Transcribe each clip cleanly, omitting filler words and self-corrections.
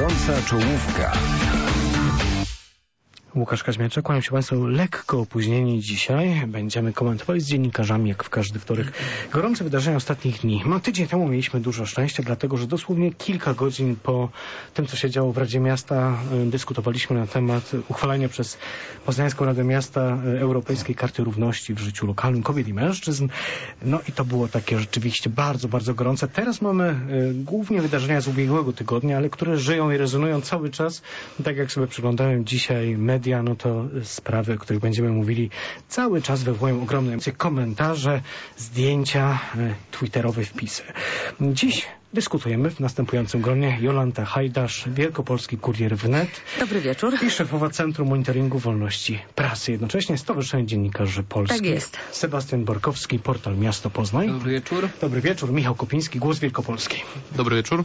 Gorąca czołówka. Łukasz Kaźmiaczek, kłaniam się Państwu, lekko opóźnieni dzisiaj. Będziemy komentowali z dziennikarzami, jak w każdy wtorek, gorące wydarzenia ostatnich dni. Tydzień temu mieliśmy dużo szczęścia, dlatego że dosłownie kilka godzin po tym, co się działo w Radzie Miasta, dyskutowaliśmy na temat uchwalania przez Poznańską Radę Miasta Europejskiej Karty Równości w życiu lokalnym kobiet i mężczyzn. No i to było takie rzeczywiście bardzo, bardzo gorące. Teraz mamy głównie wydarzenia z ubiegłego tygodnia, ale które żyją i rezonują cały czas. Tak jak sobie przyglądałem dzisiaj media, no to sprawy, o których będziemy mówili, cały czas wywołują ogromne emocje, komentarze, zdjęcia, twitterowe wpisy. Dziś dyskutujemy w następującym gronie Jolanta Hajdasz, Wielkopolski Kurier Wnet. Dobry wieczór. I szefowa Centrum Monitoringu Wolności Prasy, jednocześnie Stowarzyszenie Dziennikarzy Polskich. Tak jest. Sebastian Borkowski, portal Miasto Poznań. Dobry wieczór. Dobry wieczór. Michał Kopiński, Głos Wielkopolski. Dobry wieczór.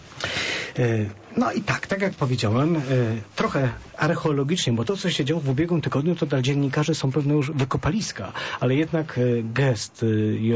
No i tak jak powiedziałem, trochę archeologicznie, bo to, co się działo w ubiegłym tygodniu, to dla dziennikarzy są pewne już wykopaliska, ale jednak gest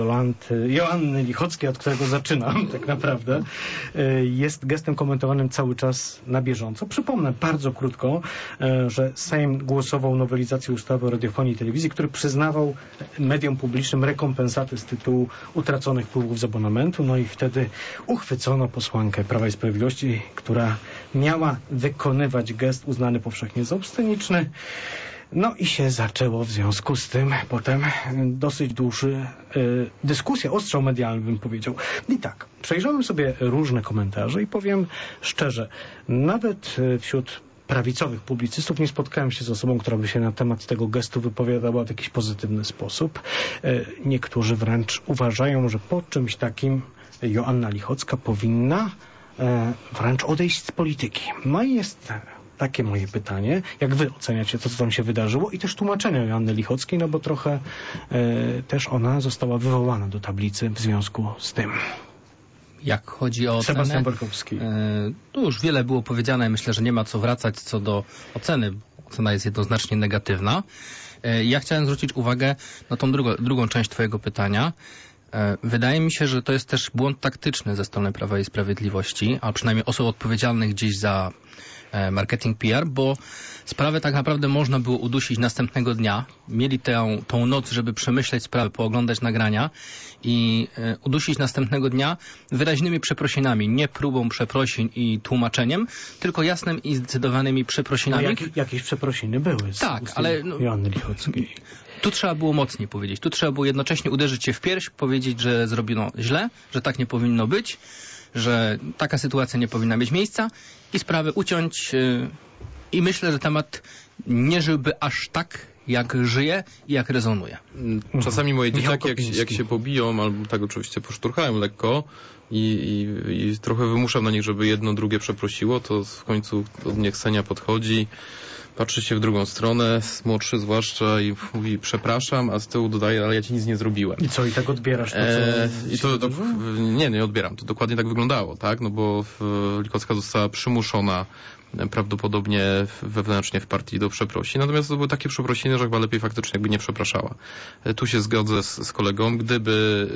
Joanny Lichockiej, od którego zaczynam tak naprawdę, jest gestem komentowanym cały czas na bieżąco. Przypomnę bardzo krótko, że Sejm głosował nowelizację ustawy o radiofonii i telewizji, który przyznawał mediom publicznym rekompensaty z tytułu utraconych wpływów z abonamentu. No i wtedy uchwycono posłankę Prawa i Sprawiedliwości, która miała wykonywać gest uznany powszechnie za obsceniczny. No i się zaczęło w związku z tym potem dosyć dłuższa dyskusja, ostrzał medialny, bym powiedział. I tak, przejrzałem sobie różne komentarze i powiem szczerze, nawet wśród prawicowych publicystów nie spotkałem się z osobą, która by się na temat tego gestu wypowiadała w jakiś pozytywny sposób. Niektórzy wręcz uważają, że po czymś takim Joanna Lichocka powinna wręcz odejść z polityki. No i jest takie moje pytanie, jak wy oceniacie to, co tam się wydarzyło i też tłumaczenia Joanny Lichockiej, no bo trochę też ona została wywołana do tablicy w związku z tym. Jak chodzi o ocenę, Sebastian Borkowski. Tu już wiele było powiedziane, myślę, że nie ma co wracać co do oceny. Ocena jest jednoznacznie negatywna. Ja chciałem zwrócić uwagę na tą drugą część twojego pytania. Wydaje mi się, że to jest też błąd taktyczny ze strony Prawa i Sprawiedliwości, a przynajmniej osób odpowiedzialnych gdzieś za marketing PR, bo sprawę tak naprawdę można było udusić następnego dnia. Mieli tą noc, żeby przemyśleć sprawę, pooglądać nagrania i udusić następnego dnia wyraźnymi przeprosinami, nie próbą przeprosin i tłumaczeniem, tylko jasnym i zdecydowanymi przeprosinami. No, jakieś przeprosiny były z ale Joanny Lichockiej. Tu trzeba było mocniej powiedzieć. Tu trzeba było jednocześnie uderzyć się w pierś, powiedzieć, że zrobiono źle, że tak nie powinno być, że taka sytuacja nie powinna mieć miejsca i sprawę uciąć. I myślę, że temat nie żyłby aż tak, jak żyje i jak rezonuje. Czasami moje dzieciaki, jak się pobiją, albo tak oczywiście poszturchałem lekko i trochę wymuszam na nich, żeby jedno, drugie przeprosiło, to w końcu od mnie Ksenia podchodzi, patrzy się w drugą stronę, młodszy zwłaszcza, i mówi przepraszam, a z tyłu dodaje, ale ja ci nic nie zrobiłem. I co, i tak odbierasz to, co... Nie odbieram. To dokładnie tak wyglądało, tak? No bo Lichocka została przymuszona prawdopodobnie wewnętrznie w partii do przeprosin. Natomiast to były takie przeprosiny, że chyba lepiej faktycznie jakby nie przepraszała. Tu się zgodzę z kolegą. Gdyby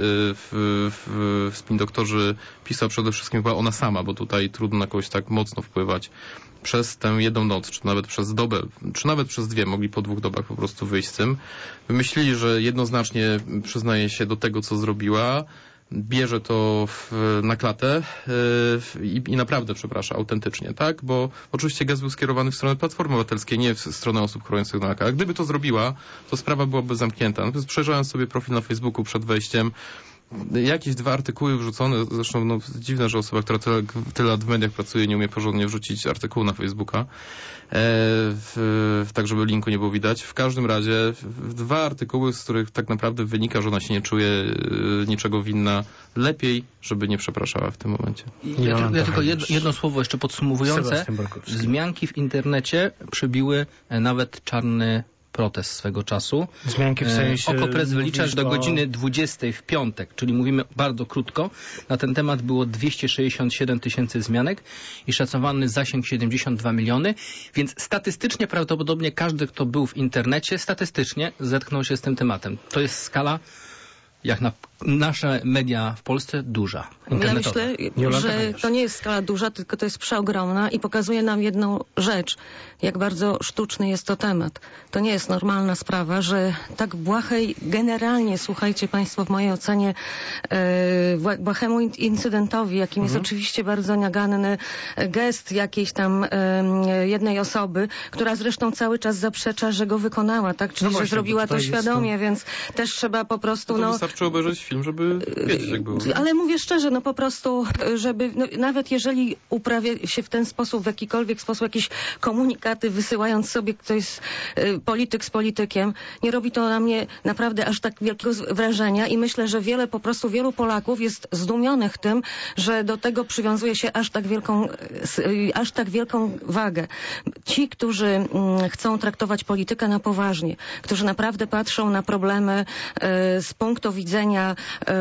w Spin Doktorzy pisał przede wszystkim chyba ona sama, bo tutaj trudno na kogoś tak mocno wpływać, przez tę jedną noc, czy nawet przez dobę, czy nawet przez dwie, mogli po 2 dobach po prostu wyjść z tym. Wymyślili, że jednoznacznie przyznaje się do tego, co zrobiła, bierze to na klatę i naprawdę przeprasza autentycznie, tak? Bo oczywiście gest był skierowany w stronę Platformy Obywatelskiej, nie w stronę osób chorujących na raka. A gdyby to zrobiła, to sprawa byłaby zamknięta. Natomiast przejrzałem sobie profil na Facebooku przed wejściem, jakieś 2 artykuły wrzucone, zresztą dziwne, że osoba, która tyle lat w mediach pracuje, nie umie porządnie wrzucić artykułu na Facebooka, tak żeby linku nie było widać. W każdym razie 2 artykuły, z których tak naprawdę wynika, że ona się nie czuje niczego winna. Lepiej, żeby nie przepraszała w tym momencie. Ja tylko jedno słowo jeszcze podsumowujące. Wzmianki w internecie przebiły nawet czarny protest swego czasu. Zmianki w sensie... Okopres wylicza, że do godziny 20 w piątek, czyli mówimy bardzo krótko, na ten temat było 267 000 wzmianek i szacowany zasięg 72 miliony, więc statystycznie prawdopodobnie każdy, kto był w internecie, statystycznie zetknął się z tym tematem. To jest skala jak na nasze media w Polsce duża, Ja internetowe. myślę, że to nie jest skala duża, tylko to jest przeogromna i pokazuje nam jedną rzecz, jak bardzo sztuczny jest to temat. To nie jest normalna sprawa, że tak błahej, generalnie, słuchajcie Państwo, w mojej ocenie, błahemu incydentowi, jakim jest oczywiście bardzo naganny gest jakiejś tam jednej osoby, która zresztą cały czas zaprzecza, że go wykonała, tak? Czyli, właśnie, że zrobiła to świadomie, więc też trzeba po prostu, To wystarczy obejrzeć film, żeby wiedzieć, jak było. Ale mówię szczerze, no po prostu, żeby, nawet jeżeli uprawia się w ten sposób, w jakikolwiek sposób jakieś komunikaty, wysyłając sobie ktoś polityk z politykiem, nie robi to na mnie naprawdę aż tak wielkiego wrażenia i myślę, że wielu Polaków jest zdumionych tym, że do tego przywiązuje się aż tak wielką wagę. Ci, którzy chcą traktować politykę na poważnie, którzy naprawdę patrzą na problemy z punktu widzenia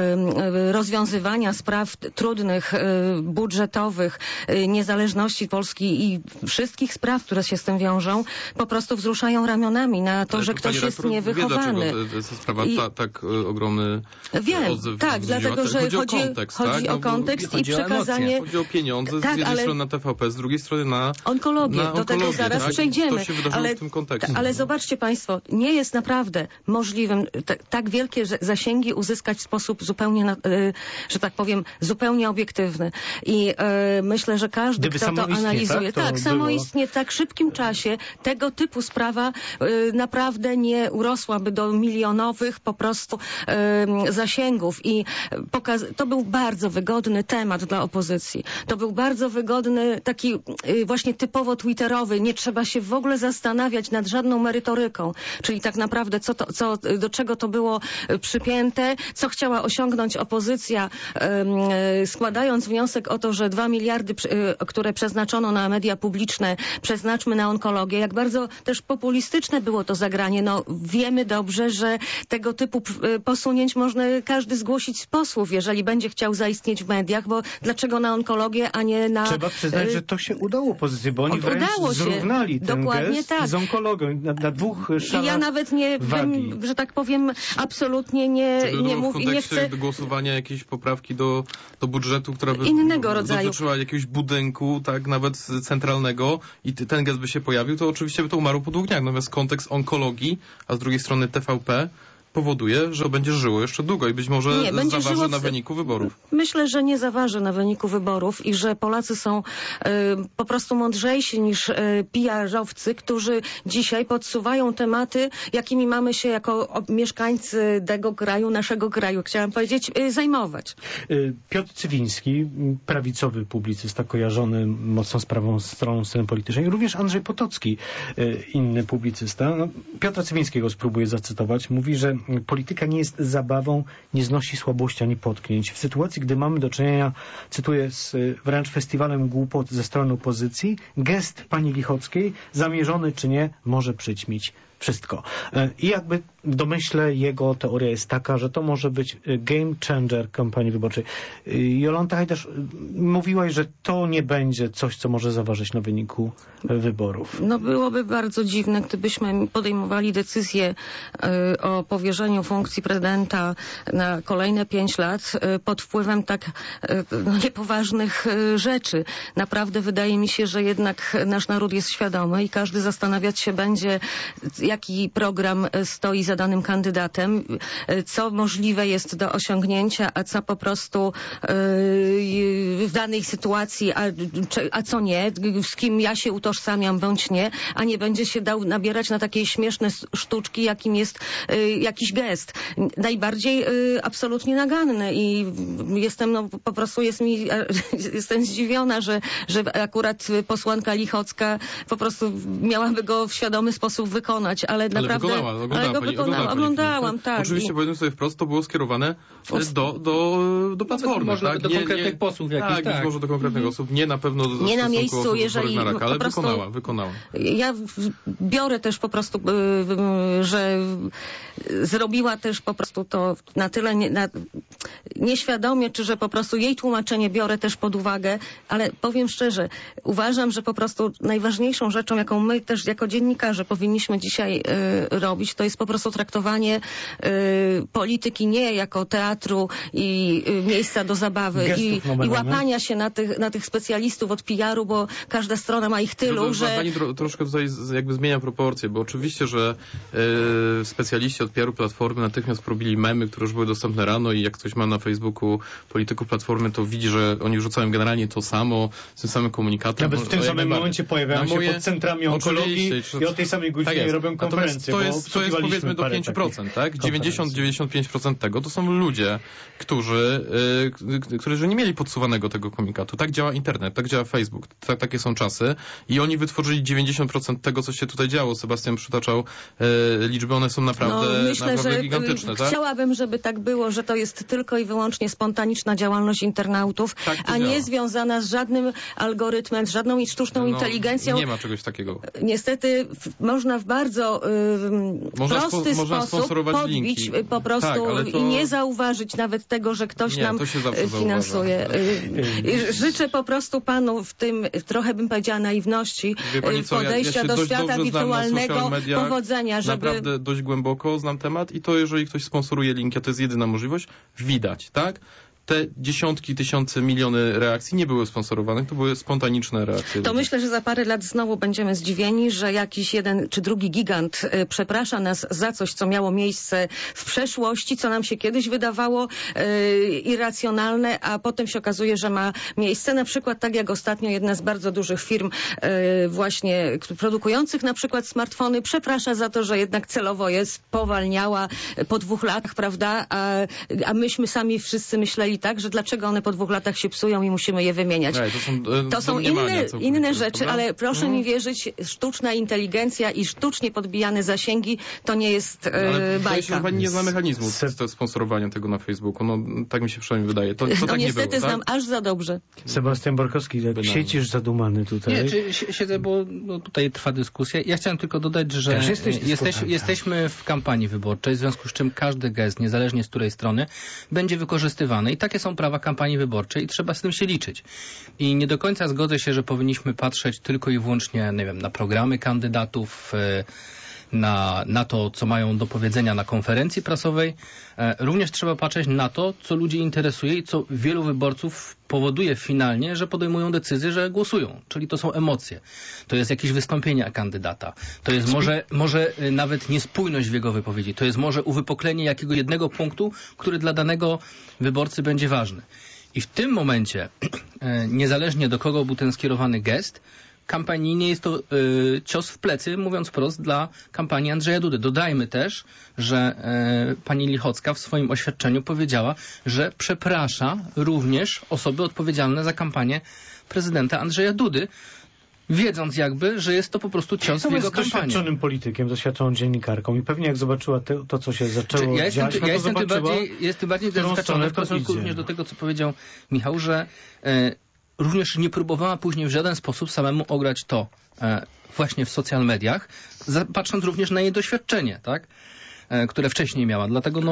rozwiązywania spraw trudnych, budżetowych, niezależności Polski i wszystkich spraw, które się z tym wiążą, po prostu wzruszają ramionami na to, że ktoś jest niewychowany. Wie, dlaczego to jest sprawa tak ogromny odzew. Tak, dlatego, że chodzi o kontekst i przekazanie... Chodzi o pieniądze z jednej strony na TVP, z drugiej strony na onkologię. Do tego zaraz przejdziemy. To się wydarzyło w tym kontekście. Ale zobaczcie Państwo, nie jest naprawdę możliwym tak wielkie zasięgi uzyskać w sposób zupełnie, że tak powiem, zupełnie obiektywny. I myślę, że każdy, kto to analizuje, samoistnie, w tak szybkim czasie tego typu sprawa naprawdę nie urosłaby do milionowych po prostu zasięgów. I to był bardzo wygodny temat dla opozycji. To był bardzo wygodny, taki właśnie typowo twitterowy. Nie trzeba się w ogóle zastanawiać nad żadną merytoryką. Czyli tak naprawdę do czego to było przypięte, co chciała osiągnąć opozycja, składając wniosek o to, że 2 miliardy, które przeznaczono na media publiczne, przeznaczmy na onkologię. Jak bardzo też populistyczne było to zagranie. No, wiemy dobrze, że tego typu posunięć można każdy zgłosić z posłów, jeżeli będzie chciał zaistnieć w mediach, bo dlaczego na onkologię, a nie na... Trzeba przyznać, że to się udało opozycji, bo oni wręcz zrównali ten gest z onkologią na dwóch szalach. I ja nawet nie bym, że tak powiem, absolutnie nie mówię, nie chcę... do głosowania jakiejś poprawki do budżetu, która by innego rodzaju dotyczyła jakiegoś budynku, tak, nawet centralnego i ten gest by się pojawił, to oczywiście by to umarło po 2 dniach. Natomiast kontekst onkologii, a z drugiej strony TVP powoduje, że będzie żyło jeszcze długo i być może zaważy na wyniku wyborów. Myślę, że nie zaważy na wyniku wyborów i że Polacy są po prostu mądrzejsi niż PR-owcy, którzy dzisiaj podsuwają tematy, jakimi mamy się jako mieszkańcy tego kraju, naszego kraju, chciałam powiedzieć, zajmować. Piotr Cywiński, prawicowy publicysta kojarzony mocno z prawą stroną sceny politycznej, również Andrzej Potocki, inny publicysta. Piotra Cywińskiego spróbuję zacytować. Mówi, że polityka nie jest zabawą, nie znosi słabości ani potknięć. W sytuacji, gdy mamy do czynienia, cytuję, z wręcz festiwalem głupot ze strony opozycji, gest pani Lichockiej, zamierzony czy nie, może przyćmić wszystko. I jakby w domyśle jego teoria jest taka, że to może być game changer kampanii wyborczej. Jolanta Hajdasz, mówiłaś, że to nie będzie coś, co może zaważyć na wyniku wyborów. No byłoby bardzo dziwne, gdybyśmy podejmowali decyzję o powierzeniu funkcji prezydenta na kolejne 5 lat pod wpływem tak niepoważnych rzeczy. Naprawdę wydaje mi się, że jednak nasz naród jest świadomy i każdy zastanawiać się będzie, jaki program stoi za danym kandydatem, co możliwe jest do osiągnięcia, a co po prostu w danej sytuacji, a co nie, z kim ja się utożsamiam bądź nie, a nie będzie się dał nabierać na takie śmieszne sztuczki, jakim jest jakiś gest. Najbardziej absolutnie naganny i po prostu jestem zdziwiona, że akurat posłanka Lichocka po prostu miałaby go w świadomy sposób wykonać, ale naprawdę... Oglądałam, tak. Oczywiście, powiedzmy sobie wprost, to było skierowane do Platformy. Może tak? do konkretnych posłów jakichś, tak. Może do konkretnych osób. Nie na pewno nie na miejscu, jeżeli... ale wykonała. Ja biorę też po prostu, że zrobiła też po prostu to na tyle nieświadomie, czy że po prostu jej tłumaczenie biorę też pod uwagę, ale powiem szczerze, uważam, że po prostu najważniejszą rzeczą, jaką my też jako dziennikarze powinniśmy dzisiaj tutaj robić, to jest po prostu traktowanie polityki nie jako teatru i miejsca do zabawy i łapania się na tych specjalistów od PR-u, bo każda strona ma ich tylu, że... Pani troszkę tutaj jakby zmienia proporcje, bo oczywiście, że specjaliści od PR-u Platformy natychmiast porobili memy, które już były dostępne rano i jak ktoś ma na Facebooku polityków Platformy, to widzi, że oni wrzucają generalnie to samo, z tym samym komunikatem. Nawet w tym samym momencie pojawiają się pod centrami onkologii i o tej samej godzinie robią konferencje. To jest powiedzmy do 5%, tak? 90-95% tego to są ludzie, którzy nie mieli podsuwanego tego komunikatu. Tak działa internet, tak działa Facebook, takie są czasy i oni wytworzyli 90% tego, co się tutaj działo. Sebastian przytaczał liczby, one są naprawdę, myślę, że gigantyczne. Tak? Chciałabym, żeby tak było, że to jest tylko i wyłącznie spontaniczna działalność internautów, a nie związana z żadnym algorytmem, z żadną sztuczną inteligencją. Nie ma czegoś takiego. Niestety można w bardzo prosty sposób podbić po prostu i nie zauważyć nawet tego, że ktoś nam finansuje. Życzę po prostu panu w tym, trochę bym powiedziała, naiwności podejścia do świata wirtualnego, powodzenia, żeby... Naprawdę dość głęboko znam temat i to, jeżeli ktoś sponsoruje link, a to jest jedyna możliwość, widać, tak? Te dziesiątki, tysiące, miliony reakcji nie były sponsorowane, to były spontaniczne reakcje. To myślę, że za parę lat znowu będziemy zdziwieni, że jakiś jeden czy drugi gigant przeprasza nas za coś, co miało miejsce w przeszłości, co nam się kiedyś wydawało irracjonalne, a potem się okazuje, że ma miejsce. Na przykład tak jak ostatnio jedna z bardzo dużych firm właśnie produkujących na przykład smartfony przeprasza za to, że jednak celowo je spowalniała po 2 latach, prawda? A myśmy sami wszyscy myśleli tak, że dlaczego one po 2 latach się psują i musimy je wymieniać. To są inne rzeczy, ale proszę mi wierzyć, sztuczna inteligencja i sztucznie podbijane zasięgi to nie jest bajka. Pani nie zna mechanizmu sponsorowania tego na Facebooku. No, tak mi się przynajmniej wydaje. To tak niestety nie było, znam aż za dobrze. Sebastian Borkowski, siedzisz zadumany tutaj. Nie, siedzę, bo tutaj trwa dyskusja. Ja chciałem tylko dodać, że jesteśmy w kampanii wyborczej, w związku z czym każdy gest, niezależnie z której strony, będzie wykorzystywany. I takie są prawa kampanii wyborczej i trzeba z tym się liczyć. I nie do końca zgodzę się, że powinniśmy patrzeć tylko i wyłącznie, nie wiem, na programy kandydatów, na to, co mają do powiedzenia na konferencji prasowej. Również trzeba patrzeć na to, co ludzi interesuje i co wielu wyborców powoduje finalnie, że podejmują decyzję, że głosują. Czyli to są emocje. To jest jakieś wystąpienie kandydata. To jest może nawet niespójność w jego wypowiedzi. To jest może uwypuklenie jakiego jednego punktu, który dla danego wyborcy będzie ważny. I w tym momencie, niezależnie do kogo był ten skierowany gest, kampanijnie jest to cios w plecy, mówiąc wprost, dla kampanii Andrzeja Dudy. Dodajmy też, że pani Lichocka w swoim oświadczeniu powiedziała, że przeprasza również osoby odpowiedzialne za kampanię prezydenta Andrzeja Dudy, wiedząc jakby, że jest to po prostu cios w jego kampanii. Doświadczonym politykiem, doświadczoną dziennikarką i pewnie jak zobaczyła to co się zaczęło dziać, jestem tym bardziej zaskoczony w stosunku również do tego, co powiedział Michał, że również nie próbowała później w żaden sposób samemu ograć to właśnie w social mediach, patrząc również na jej doświadczenie, tak? Które wcześniej miała. Dlatego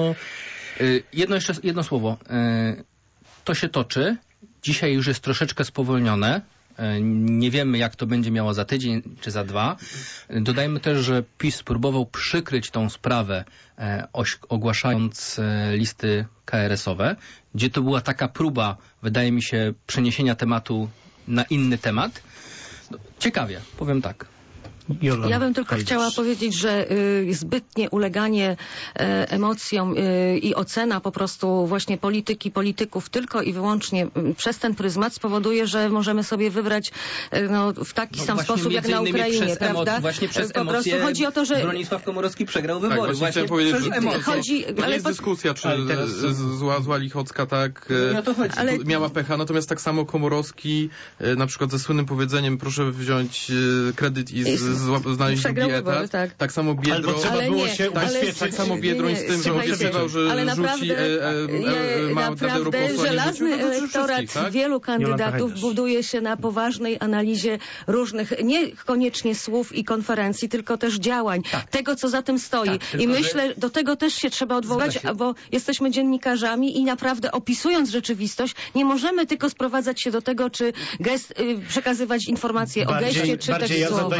jedno słowo. To się toczy. Dzisiaj już jest troszeczkę spowolnione. Nie wiemy, jak to będzie miało za tydzień czy za 2. Dodajmy też, że PiS próbował przykryć tą sprawę, ogłaszając listy KRS-owe, gdzie to była taka próba, wydaje mi się, przeniesienia tematu na inny temat. Ciekawie, powiem tak. Ja bym tylko chciała powiedzieć, że zbytnie uleganie emocjom i ocena po prostu właśnie polityków tylko i wyłącznie przez ten pryzmat spowoduje, że możemy sobie wybrać w taki sam sposób jak na Ukrainie, prawda? Właśnie przez emocje chodzi o to, że Bronisław Komorowski przegrał wybory. Tak, właśnie to nie jest dyskusja, czy zła Lichocka miała pecha, natomiast tak samo Komorowski na przykład ze słynnym powiedzeniem proszę wziąć kredyt i znaleźć drugi etat. Tak samo Biedroń. Tak samo Biedroń z tym, że obiecywał, że rzuci mandat europosła. Żelazny elektorat wielu kandydatów buduje się na poważnej analizie różnych, nie koniecznie słów i konferencji, tylko też działań. Tego, co za tym stoi. I myślę, do tego też się trzeba odwołać, bo jesteśmy dziennikarzami i naprawdę opisując rzeczywistość, nie możemy tylko sprowadzać się do tego, czy przekazywać informacje o geście, czy też słowa. Ja zadaję pytanie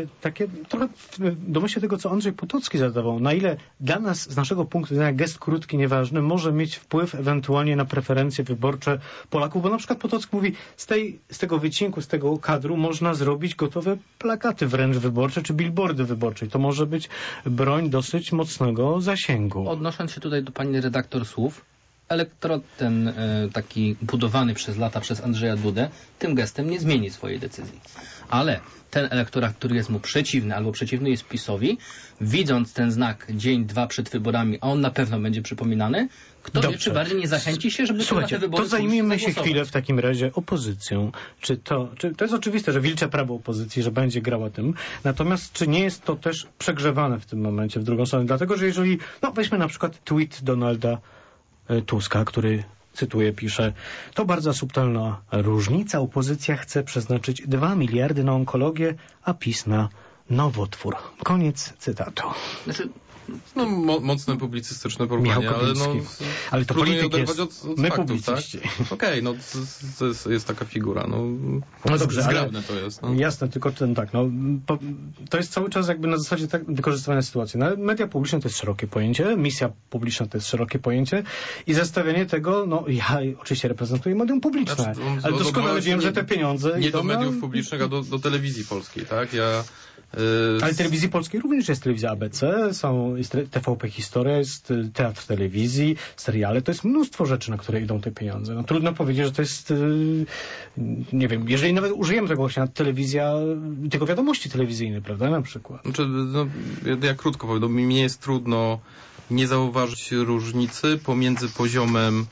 pytanie takie trochę w domyśle tego, co Andrzej Potocki zadawał. Na ile dla nas, z naszego punktu widzenia, gest krótki, nieważny, może mieć wpływ ewentualnie na preferencje wyborcze Polaków? Bo na przykład Potocki mówi, z tego wycinku, z tego kadru można zrobić gotowe plakaty wręcz wyborcze, czy billboardy wyborcze. I to może być broń dosyć mocnego zasięgu. Odnosząc się tutaj do pani redaktor słów, elektorat ten taki budowany przez lata przez Andrzeja Dudę tym gestem nie zmieni swojej decyzji. Ale ten elektorat, który jest mu przeciwny albo przeciwny jest PiS-owi, widząc ten znak dzień, dwa przed wyborami, a on na pewno będzie przypominany, kto wie, czy bardziej nie zachęci się, żeby na te wybory to zajmijmy się chwilę w takim razie opozycją. Czy to jest oczywiste, że wilcze prawo opozycji, że będzie grała tym, natomiast czy nie jest to też przegrzewane w tym momencie w drugą stronę? Dlatego, że jeżeli, weźmy na przykład tweet Donalda Tuska, który, cytuję, pisze: to bardzo subtelna różnica. Opozycja chce przeznaczyć 2 miliardy na onkologię, a PiS na nowotwór. Koniec cytatu. Znaczy, mocne publicystyczne porównanie, ale to polityk jest, my publicyści. Tak? Okej, to jest taka figura. No dobrze, zgrabne to jest. Jasne, tylko to jest cały czas jakby na zasadzie tak wykorzystywania sytuacji. Media publiczne to jest szerokie pojęcie, misja publiczna to jest szerokie pojęcie i zestawienie tego, ja oczywiście reprezentuję medium publiczne, ale doskonale wiem, że te pieniądze nie do mediów publicznych, a do telewizji polskiej, tak? Ale telewizji polskiej również jest telewizja ABC, jest TVP Historia, jest teatr telewizji, seriale, to jest mnóstwo rzeczy, na które idą te pieniądze. Trudno powiedzieć, że to jest, nie wiem, jeżeli nawet użyjemy tego właśnie telewizja, tylko wiadomości telewizyjne, prawda, na przykład. Ja krótko powiem, mi nie jest trudno nie zauważyć różnicy pomiędzy poziomem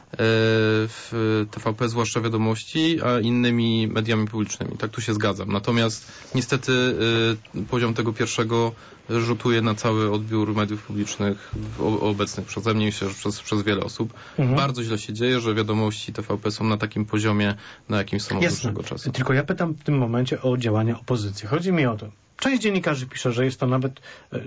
w TVP, zwłaszcza wiadomości, a innymi mediami publicznymi. Tak, tu się zgadzam. Natomiast niestety poziom tego pierwszego rzutuje na cały odbiór mediów publicznych obecnych przeze mnie, myślę, że przez wiele osób. Bardzo źle się dzieje, że wiadomości TVP są na takim poziomie, na jakim są od dłuższego czasu. Tylko ja pytam w tym momencie o działania opozycji. Chodzi mi o to. Część dziennikarzy pisze, że jest to nawet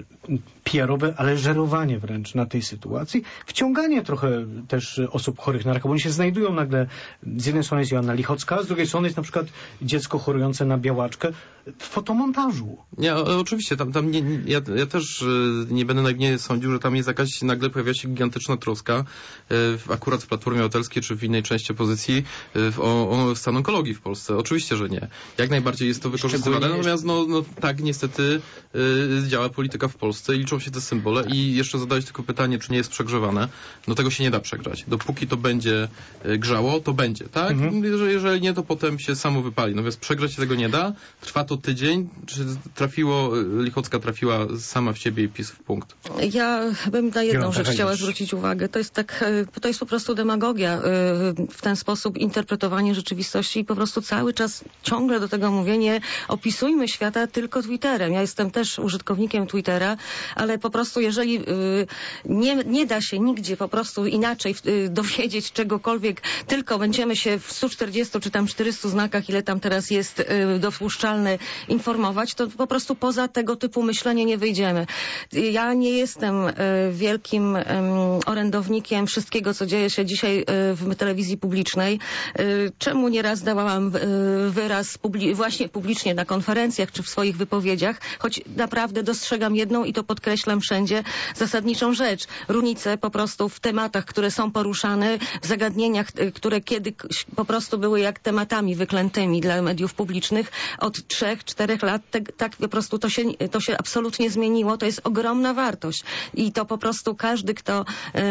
PR-owe, ale żerowanie wręcz na tej sytuacji. Wciąganie trochę też osób chorych na raka, bo oni się znajdują nagle, z jednej strony jest Joanna Lichocka, z drugiej strony jest na przykład dziecko chorujące na białaczkę w fotomontażu. Nie, oczywiście, ja też nie będę naiwnie sądził, że tam jest jakaś, nagle pojawia się gigantyczna troska, akurat w Platformie Obywatelskiej czy w innej części opozycji, o stan onkologii w Polsce. Oczywiście, że nie. Jak najbardziej jest to wykorzystywane, natomiast tak niestety działa polityka w Polsce i liczą się te symbole i jeszcze zadałeś tylko pytanie, czy nie jest przegrzewane. Tego się nie da przegrzać. Dopóki to będzie grzało, to będzie, tak? Jeżeli nie, to potem się samo wypali. Natomiast przegrzać się tego nie da. Trwa to tydzień. Czy Lichocka trafiła sama w siebie i PiS w punkt? Ja bym na jedną rzecz chciała zwrócić uwagę. To jest po prostu demagogia. W ten sposób interpretowanie rzeczywistości i po prostu cały czas ciągle do tego mówienie, opisujmy świata tylko Twitterem. Ja jestem też użytkownikiem Twittera, ale po prostu jeżeli nie da się nigdzie po prostu inaczej dowiedzieć czegokolwiek, tylko będziemy się w 140 czy tam 400 znakach, ile tam teraz jest dopuszczalne, informować, to po prostu poza tego typu myślenie nie wyjdziemy. Ja nie jestem wielkim orędownikiem wszystkiego, co dzieje się dzisiaj w telewizji publicznej. Czemu nieraz dawałam wyraz właśnie publicznie na konferencjach czy w swoich wypowiedziach, choć naprawdę dostrzegam jedną i to podkreślam wszędzie, zasadniczą rzecz. Różnice po prostu w tematach, które są poruszane, w zagadnieniach, które kiedyś po prostu były jak tematami wyklętymi dla mediów publicznych. Od 3-4 lat tak po prostu to się absolutnie zmieniło. To jest ogromna wartość. I to po prostu każdy, kto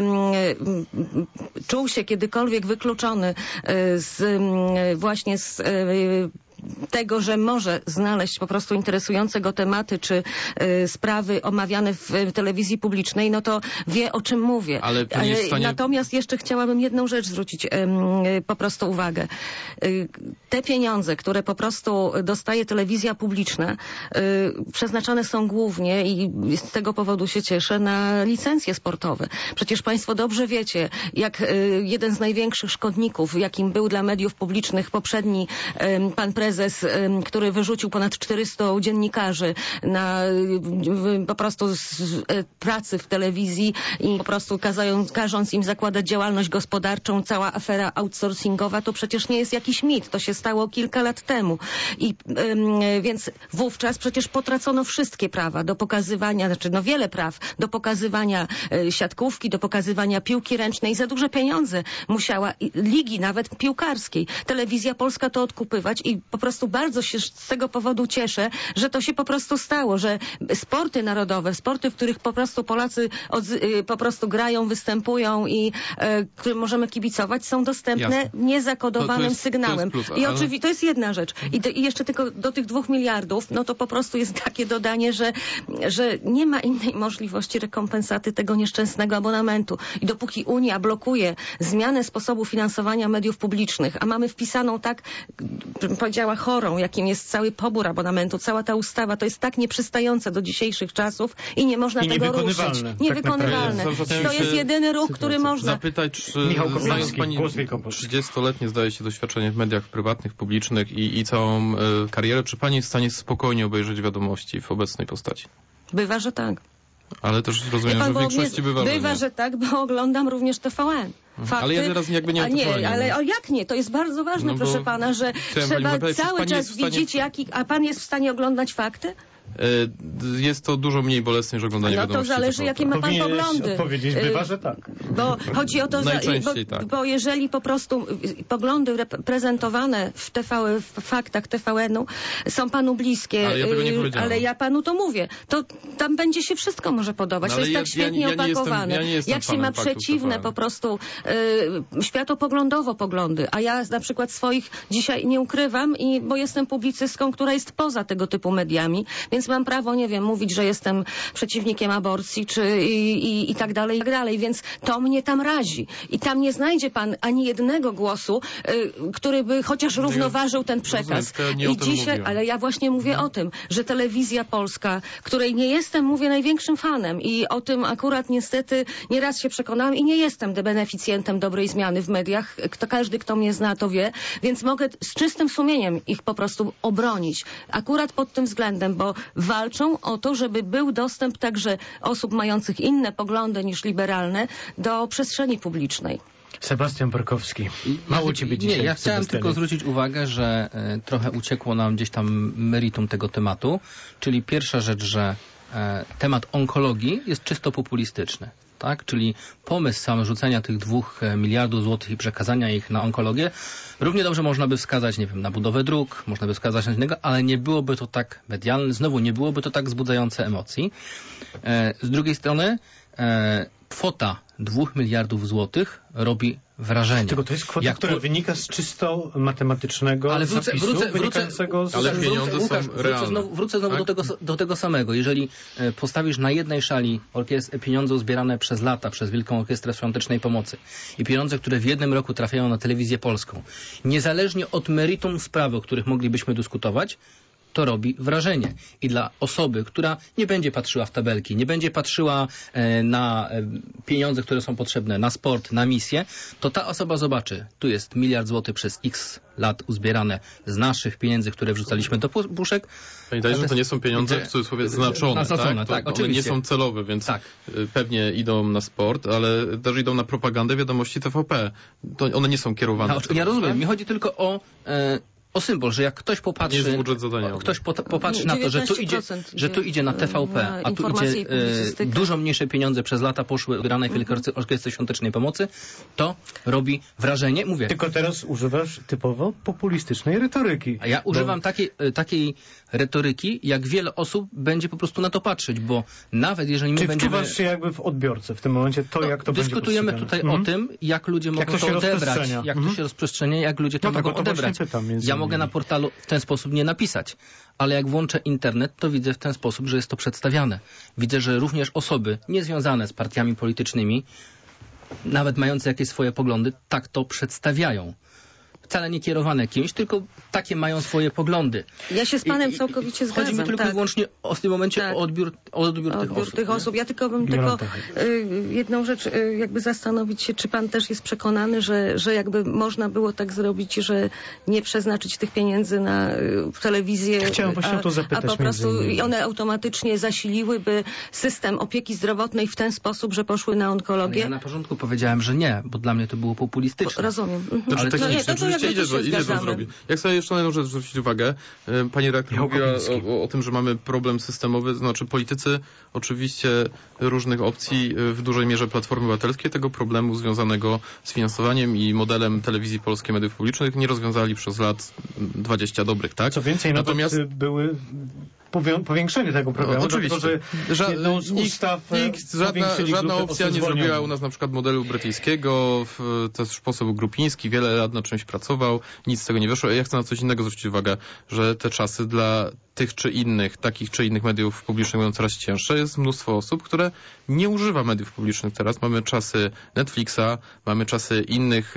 czuł się kiedykolwiek wykluczony właśnie z tego, że może znaleźć po prostu interesujące go tematy czy sprawy omawiane w telewizji publicznej, to wie, o czym mówię. Ale Natomiast jeszcze chciałabym jedną rzecz zwrócić po prostu uwagę. Te pieniądze, które po prostu dostaje telewizja publiczna, przeznaczane są głównie i z tego powodu się cieszę, na licencje sportowe. Przecież państwo dobrze wiecie, jak jeden z największych szkodników, jakim był dla mediów publicznych poprzedni pan prezes prezes, który wyrzucił ponad 400 dziennikarzy po prostu z pracy w telewizji i po prostu każąc im zakładać działalność gospodarczą, cała afera outsourcingowa, to przecież nie jest jakiś mit. To się stało kilka lat temu. Więc wówczas przecież potracono wszystkie prawa do pokazywania, wiele praw do pokazywania siatkówki, do pokazywania piłki ręcznej. Za duże pieniądze musiała ligi nawet piłkarskiej. Telewizja Polska to odkupywać i po prostu bardzo się z tego powodu cieszę, że to się po prostu stało, że sporty narodowe, sporty, w których po prostu Polacy po prostu grają, występują i którym możemy kibicować, są dostępne niezakodowanym sygnałem. I oczywiście to jest jedna rzecz. I jeszcze tylko do tych 2 miliardów, no to po prostu jest takie dodanie, że nie ma innej możliwości rekompensaty tego nieszczęsnego abonamentu. I dopóki Unia blokuje zmianę sposobu finansowania mediów publicznych, a mamy wpisaną tak, bym powiedziała, chorą, jakim jest cały pobór abonamentu, cała ta ustawa, to jest tak nieprzystające do dzisiejszych czasów i nie można tego ruszyć. Niewykonywalne. To jest jedyny ruch, który można... Zapytać, czy znając pani 30-letnie, zdaje się, doświadczenie w mediach prywatnych, publicznych i całą karierę, czy pani jest w stanie spokojnie obejrzeć wiadomości w obecnej postaci? Bywa, że tak. Ale też rozumiem, że w większości bywa, że tak, bo oglądam również TVN. Fakty, ale ja teraz jakby nie ale jak nie? To jest bardzo ważne, proszę pana, że trzeba cały czas widzieć, a pan jest w stanie oglądać fakty? Jest to dużo mniej bolesne niż oglądanie wiadomości. No to zależy, jakie ma pan poglądy. Odpowiedzieć bywa, że tak. Bo chodzi o to, bo jeżeli po prostu poglądy prezentowane w faktach TVN-u są panu bliskie, ale ja panu to mówię, to tam będzie się wszystko może podobać. To jest tak świetnie opakowane. Jak się ma przeciwne po prostu światopoglądowo poglądy, a ja na przykład swoich dzisiaj nie ukrywam, bo jestem publicystką, która jest poza tego typu mediami, więc mam prawo, nie wiem, mówić, że jestem przeciwnikiem aborcji, i tak dalej, więc to mnie tam razi. I tam nie znajdzie pan ani jednego głosu, który by chociaż równoważył ten przekaz. I dzisiaj, ale ja właśnie mówię o tym, że telewizja polska, której nie jestem, mówię, największym fanem i o tym akurat niestety nieraz się przekonałam i nie jestem beneficjentem dobrej zmiany w mediach. Każdy, kto mnie zna, to wie, więc mogę z czystym sumieniem ich po prostu obronić. Akurat pod tym względem, bo walczą o to, żeby był dostęp także osób mających inne poglądy niż liberalne do przestrzeni publicznej. Sebastian Borkowski. Mało ciebie dzisiaj. Nie, ja chciałem tylko zwrócić uwagę, że trochę uciekło nam gdzieś tam meritum tego tematu, czyli pierwsza rzecz, że temat onkologii jest czysto populistyczny. Tak? Czyli pomysł sam rzucenia tych 2 miliardów złotych i przekazania ich na onkologię, równie dobrze można by wskazać, nie wiem, na budowę dróg, można by wskazać na innego, ale nie byłoby to tak medialne, znowu nie byłoby to tak wzbudzające emocji. Z drugiej strony kwota 2 miliardów złotych robi wrażenie. Tylko to jest kwota, która wynika z czysto matematycznego zapisu, wynikającego z... Ale pieniądze są realne. Wrócę znowu do tego samego. Jeżeli postawisz na jednej szali pieniądze uzbierane przez lata, przez Wielką Orkiestrę Świątecznej Pomocy i pieniądze, które w jednym roku trafiają na telewizję polską, niezależnie od meritum sprawy, o których moglibyśmy dyskutować, to robi wrażenie. I dla osoby, która nie będzie patrzyła w tabelki, nie będzie patrzyła na pieniądze, które są potrzebne na sport, na misję, to ta osoba zobaczy, tu jest 1 miliard złotych przez x lat uzbierane z naszych pieniędzy, które wrzucaliśmy do puszek. Pamiętajcie, że to nie są pieniądze w cudzysłowie znaczone. Tak, one nie są celowe, więc pewnie idą na sport, ale też idą na propagandę wiadomości TVP. To one nie są kierowane. Ja rozumiem. Mi chodzi tylko o symbol, że jak ktoś popatrzy, popatrzy na to, że tu idzie na TVP, a tu idzie dużo mniejsze pieniądze przez lata poszły granej Wielkiej Orkiestry Świątecznej Pomocy, to robi wrażenie. Mówię. Tylko teraz używasz typowo populistycznej retoryki. A ja używam takiej retoryki, jak wiele osób będzie po prostu na to patrzeć, bo nawet jeżeli my będziemy... Czy wczuwasz się jakby w odbiorcę w tym momencie, jak to będzie dyskutujemy tutaj o tym, jak ludzie mogą to odebrać, jak to się rozprzestrzenia, jak ludzie to mogą odebrać. Ja mogę na portalu w ten sposób nie napisać, ale jak włączę internet, to widzę w ten sposób, że jest to przedstawiane. Widzę, że również osoby niezwiązane z partiami politycznymi, nawet mające jakieś swoje poglądy, tak to przedstawiają. wcale nie kierowane kimś, tylko takie mają swoje poglądy. Ja się z panem całkowicie zgadzam. Chodzi mi tylko i wyłącznie w tym momencie o odbiór tych osób. Ja tylko bym jedną rzecz jakby zastanowić się, czy pan też jest przekonany, że jakby można było tak zrobić, że nie przeznaczyć tych pieniędzy na telewizję, chciałem właśnie o to zapytać, a po prostu i one automatycznie zasiliłyby system opieki zdrowotnej w ten sposób, że poszły na onkologię? Ja na początku powiedziałem, że nie, bo dla mnie to było populistyczne. Rozumiem. Ale technicznie oczywiście idzie to zrobić. Jak sobie jeszcze na jedną rzecz zwrócić uwagę, pani redaktor mówiła o tym, że mamy problem systemowy, to znaczy politycy oczywiście różnych opcji, w dużej mierze Platformy Obywatelskiej, tego problemu związanego z finansowaniem i modelem telewizji polskiej, mediów publicznych nie rozwiązali przez lat 20 dobrych, tak? Co więcej, natomiast były powiększenie tego problemu. Oczywiście. Dlatego, że żadna opcja nie zrobiła u nas na przykład modelu brytyjskiego, też sposób Grupiński wiele lat nad czymś pracował, nic z tego nie wyszło. Ja chcę na coś innego zwrócić uwagę, że te czasy dla tych czy innych, takich czy innych mediów publicznych będą coraz cięższe. Jest mnóstwo osób, które nie używa mediów publicznych teraz. Mamy czasy Netflixa, mamy czasy innych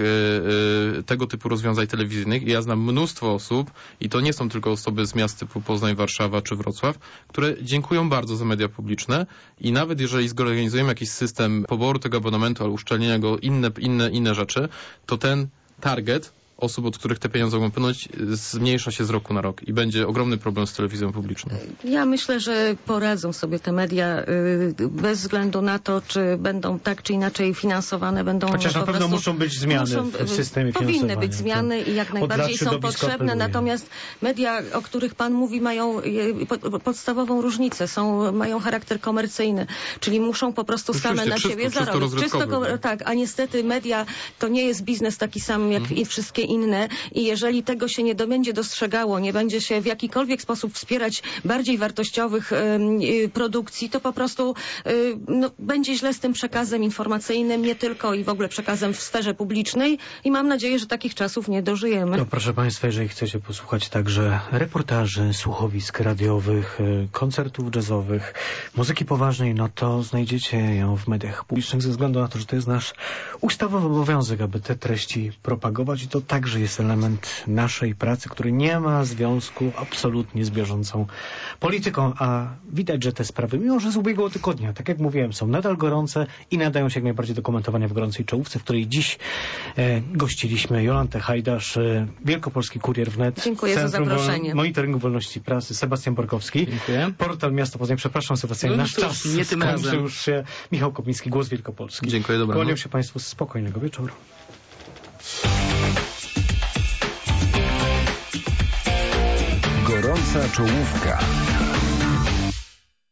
tego typu rozwiązań telewizyjnych i ja znam mnóstwo osób i to nie są tylko osoby z miast typu Poznań, Warszawa czy Wrocław, które dziękują bardzo za media publiczne i nawet jeżeli zorganizujemy jakiś system poboru tego abonamentu albo uszczelnienia go, inne rzeczy, to ten target osób, od których te pieniądze mogą płynąć, zmniejsza się z roku na rok i będzie ogromny problem z telewizją publiczną. Ja myślę, że poradzą sobie te media bez względu na to, czy będą tak czy inaczej finansowane, chociaż na pewno muszą być zmiany w systemie finansowania. Powinny być zmiany i jak najbardziej są potrzebne, natomiast media, o których pan mówi, mają podstawową różnicę, mają charakter komercyjny, czyli muszą po prostu same na siebie zarobić. Tak, a niestety media to nie jest biznes taki sam jak i wszystkie inne i jeżeli tego się nie będzie dostrzegało, nie będzie się w jakikolwiek sposób wspierać bardziej wartościowych produkcji, to po prostu będzie źle z tym przekazem informacyjnym, nie tylko i w ogóle przekazem w sferze publicznej i mam nadzieję, że takich czasów nie dożyjemy. No, proszę Państwa, jeżeli chcecie posłuchać także reportaży, słuchowisk radiowych, koncertów jazzowych, muzyki poważnej, no to znajdziecie ją w mediach publicznych ze względu na to, że to jest nasz ustawowy obowiązek, aby te treści propagować i to także jest element naszej pracy, który nie ma związku absolutnie z bieżącą polityką, a widać, że te sprawy, mimo że z ubiegłego tygodnia, tak jak mówiłem, są nadal gorące i nadają się jak najbardziej do komentowania w gorącej czołówce, w której dziś gościliśmy Jolantę Hajdasz, Wielkopolski Kurier Wnet, dziękuję za zaproszenie. Monitoringu Wolności Prasy, Sebastian Borkowski, dziękuję. Portal Miasto Poznań, przepraszam Sebastian, nasz czas nie tym razem już się. Michał Kopiński, Głos Wielkopolski. Dziękuję, dobranoc. Kłaniam się Państwu, spokojnego wieczoru. Gorąca czołówka.